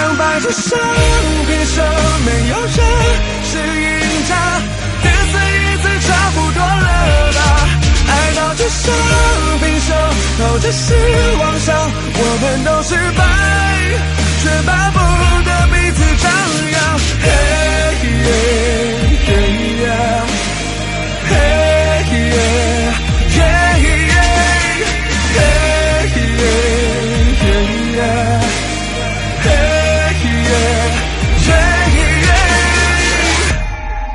两败俱伤，凭什么没有人是赢家？一次一次差不多了吧？爱到至上，平手靠着希望上，我们都是败